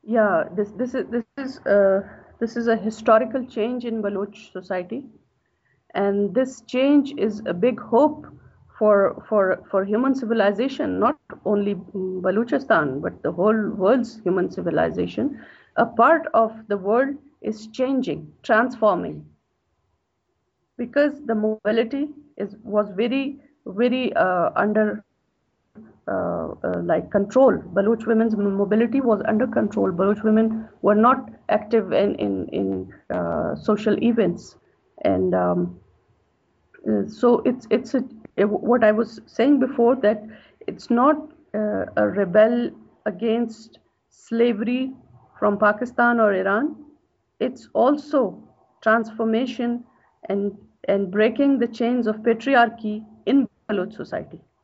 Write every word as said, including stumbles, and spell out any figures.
Yeah, this this is this is uh, this is a historical change in Baloch society, and this change is a big hope for for for human civilization, not only mm, Baluchistan but the whole world's human civilization. A part of the world is changing, transforming, because the mobility is was very very uh, under uh, uh, like control. Baloch women's mobility was under control. Baloch women were not active in in in uh, social events, and um, uh, so it's it's a, what I was saying before, that it's not uh, a rebel against slavery from Pakistan or Iran. It's also transformation and and breaking the chains of patriarchy in Baloch society.